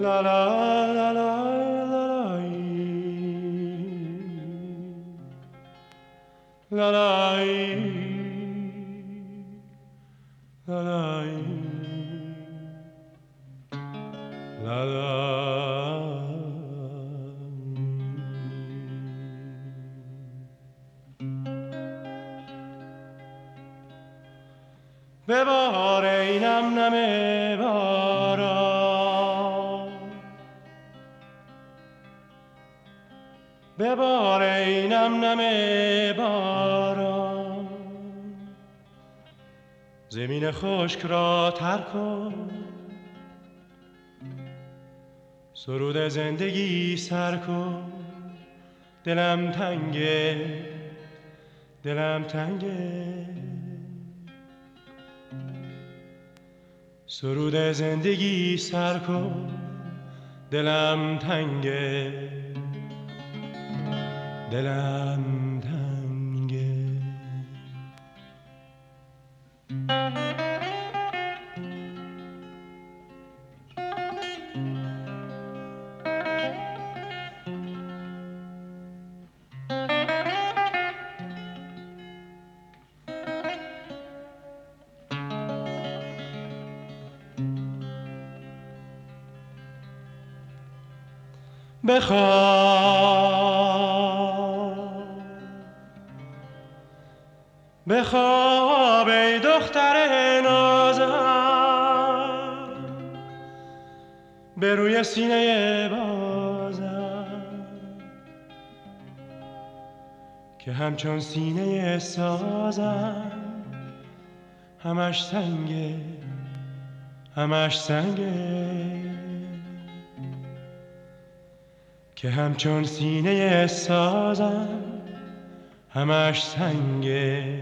La la la la la la la la la la. ببار ای نم نم باران، ببار ای نم نم باران، زمین خشک را تر کن، سرود زندگی سر کن. دلم تنگه، دلم تنگه، سرود زندگی سر کن. دلم تنگه، دلم تنگه. بخواب، بخواب ای دختر نازم، به روی سینه بازم که همچون سینه سازم. همش سنگه، همش سنگه، که همچون سینه سازم. همش سنگه،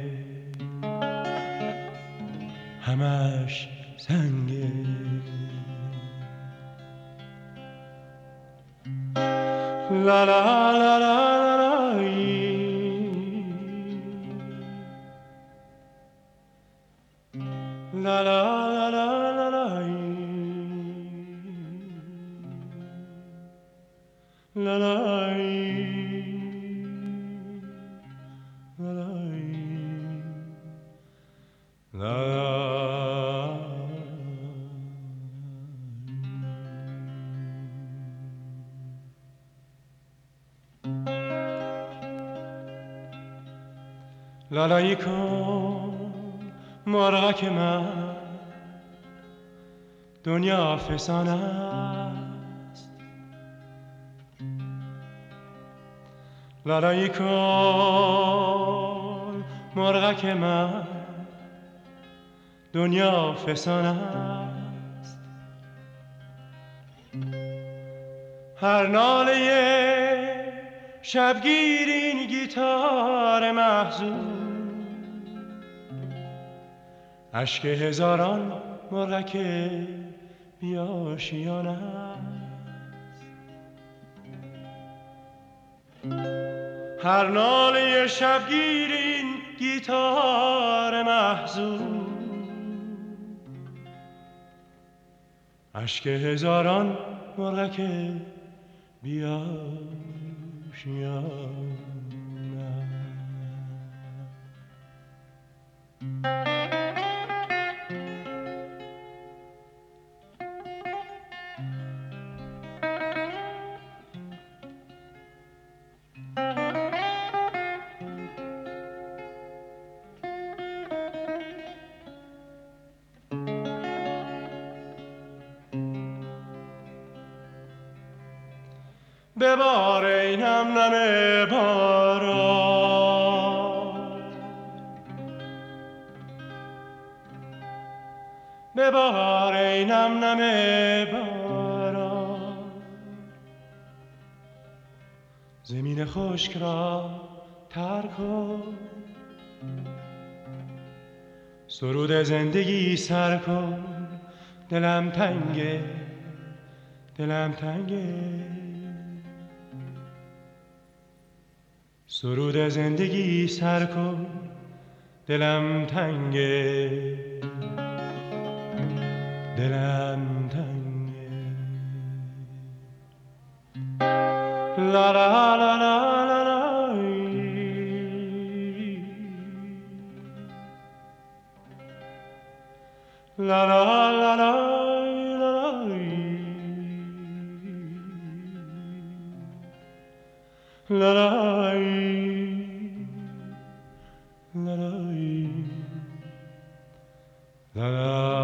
همش سنگه. لا لا لا لا لا لا لا لا لا لا لالایی کن مرغک من، دنیا فسانه است. لالایی کن مرغک من، دنیا فسانه است. هر ناله شبگیر این گیتار محزون، اشک هزاران مرغک بی‌آشیانه است. هر ناله شبگیر این گیتار محزون، اشک هزاران مرغک بی‌آشیانه. ببار ای نم نم باران، ببار ای نم نم باران، زمین خشک را تر کن، سرود زندگی سر کن. دلم تنگه، دلم تنگه، سرود زندگی سر کن. دلم تنگه، دلم تنگه. La la la la la la. La la la la la la. La la la la la.